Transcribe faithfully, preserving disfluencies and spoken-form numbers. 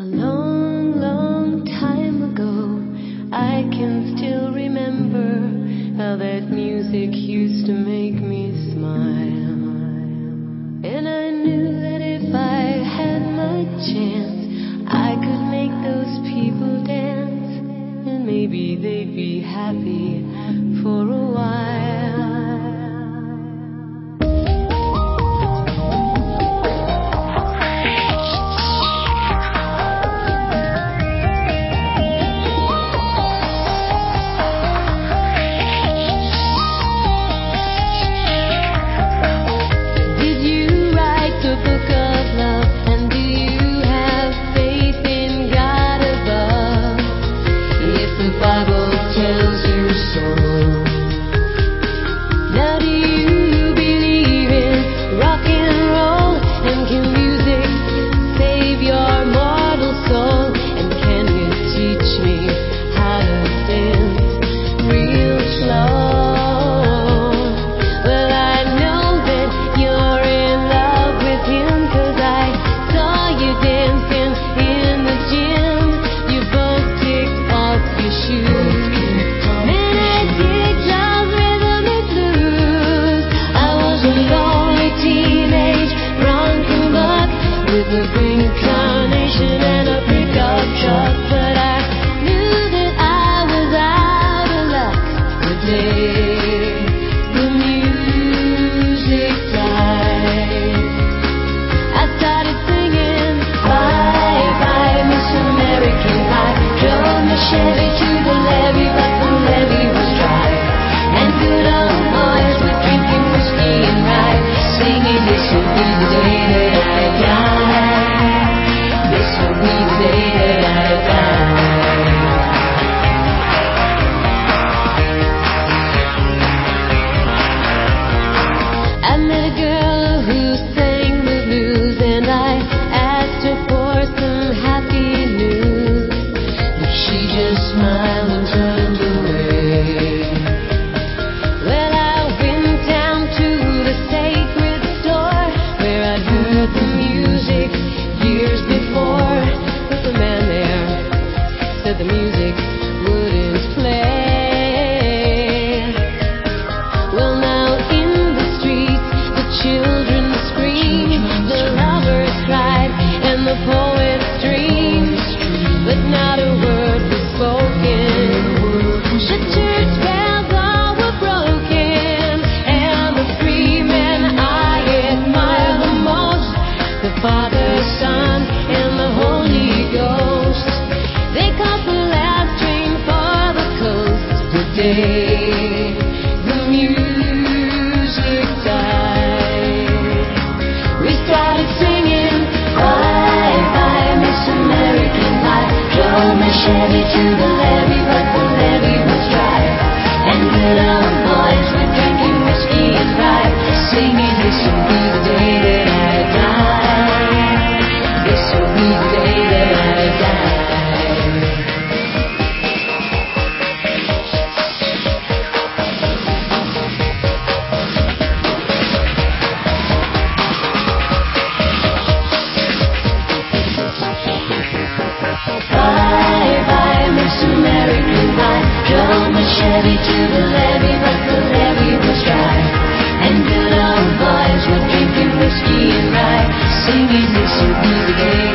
A long, long time ago, I can still remember how that music used to make me smile. And I knew that if I had my chance, I could make those people dance, and maybe they'd be happy for a while. With a green carnation and a pickup truck, but I knew that I was out of luck the day the music died. I started singing bye bye Miss American Pie. Drove my Chevy to the levee, but the levee was dry, and good old boys were drinking whiskey and rye, singing this will be the day that I die. The music wouldn't play. Well, now in the streets the children scream, the lovers cried, and the poets dreamed, but not a word was spoken. The church bells all were broken, and the three men I admire the most, the Father, Son, and the Holy Ghost, they caught the last train for the coast the day the music died. We started singing bye bye Miss American Pie. Drove my Chevy to the levee, but the levee was dry, and good old boys were drinking whiskey and rye, singing this will be the day that I die. This will be the day that I die. Chevy to the levee, but the levee was dry, and good old boys were drinking whiskey and rye, singing this will be the day